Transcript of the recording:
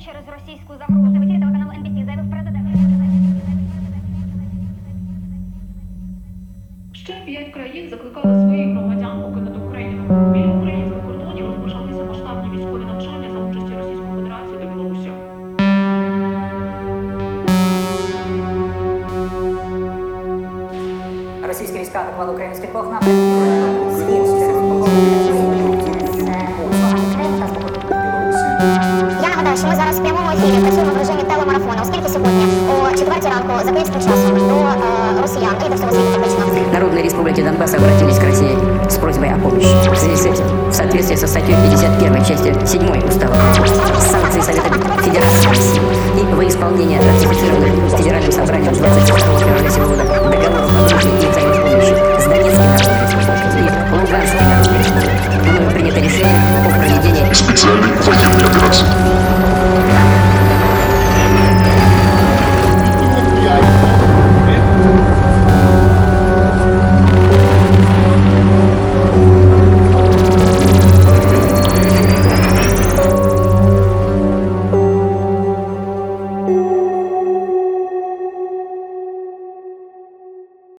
через російську загрозу. В ефірі телеканалу NBC заявив президент. Ще 5 країн закликали своїх громадян покинути Україну. Біля українських кордонів розпочалися масштабні військові навчання за участі Російської Федерації та Білорусі. Російські війська атакували український блок на Я нагадаю, що ми зараз в прямому ефірі працюємо в режимі телемарафону, оскільки сьогодні о 4 ранку за київським часом до росіян і до всього світу фактично. Народные республики Донбасса обратились к России с просьбой о помощи. В связи с этим, в соответствии со статьей 51 части 7 Устава, санкции Совета Федерации России и во исполнение ратифицированных Федеральным собранием 24 февраля сего года договоров о дружбе и взаимодействии